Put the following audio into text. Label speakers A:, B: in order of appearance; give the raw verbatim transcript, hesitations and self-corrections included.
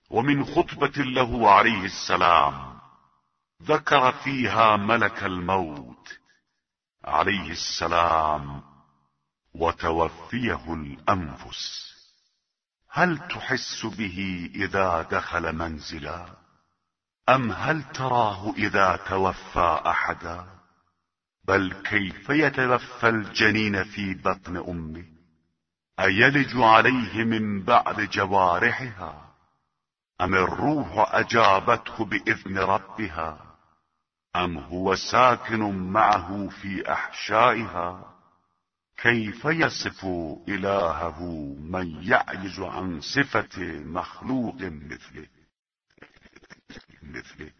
A: ومن خطبة له عليه السلام ذكر فيها ملك الموت عليه السلام وتوفيه الأنفس. هل تحس به إذا دخل منزلا؟ أم هل تراه إذا توفى أحدا؟ بل كيف يتوفى الجنين في بطن أمه؟ أيلج عليه من بعد جوارحها؟ أم الروح أجابته بإذن ربها؟ أم هو ساكن معه في أحشائها؟ كيف يصف إلهه من يعجز عن صفة مخلوق مثله؟ مثله